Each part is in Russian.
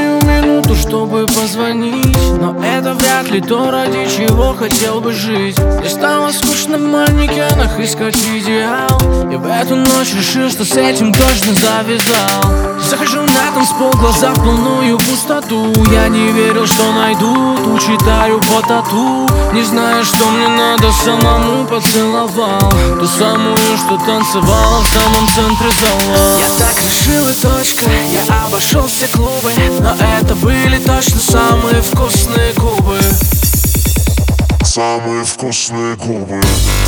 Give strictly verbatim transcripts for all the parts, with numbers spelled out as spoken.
свободную минуту, чтобы позвонить, но это вряд ли то, ради чего хотел бы жить. Мне стало скучно в манекенах искать идеал, и в эту ночь решил, что с этим точно завязал. Захожу на танцпол, глаза в полную пустоту. Я не верил, что найду, ту читаю по тату. Не знаю, что мне надо, самому поцеловал ту самую, что танцевала в самом центре зала. Я так решил, и точка. Я обошел все клубы, но это были точно самые вкусные губы. Самые вкусные губы.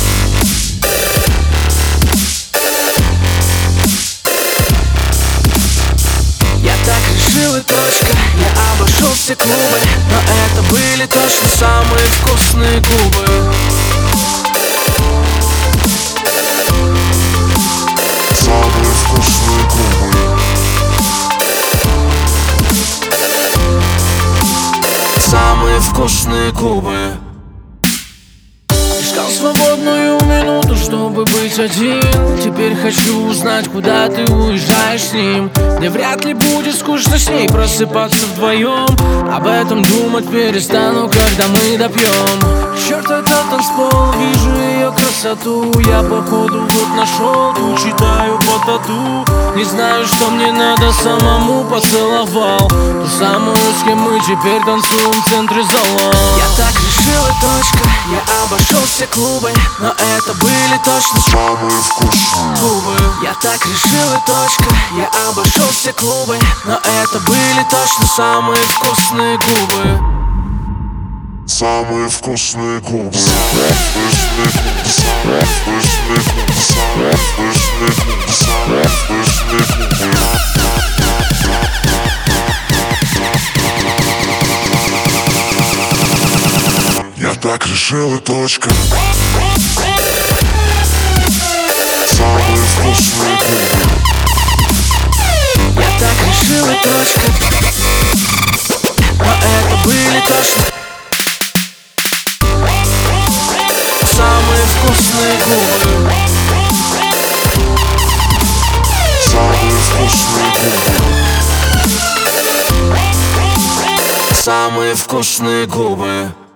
Я так решил, и точка. Я обошел все клубы, но это были точно самые вкусные губы. Самые вкусные губы. Самые вкусные губы. Искал свободную минуту, чтобы быть один. Теперь хочу узнать, куда ты уезжаешь с ним. Мне вряд ли будет скучно с ней просыпаться вдвоем. Об этом думать перестану, когда мы допьем. Черт, этот танцпол, вижу ее красоту. Я походу вот нашел, тут читаю по тату. Не знаю, что мне надо, самому поцеловал ту самую, с кем мы теперь танцуем в центре зала. Я так решил, и точка. Я обошел все клубы, но это были точно самые вкусные губы. Я так решил, и точка. Я обошел все клубы, но это были точно самые вкусные губы. Самые вкусные губы. Самые вкусные губы. Самые вкусные губы. Самые вкусные губы. Самые вкусные губы. Я так решил, и точка. Самые вкусные губы. Я так решил, и точка. Но это были точно самые вкусные губы. Самые вкусные губы. Самые вкусные губы.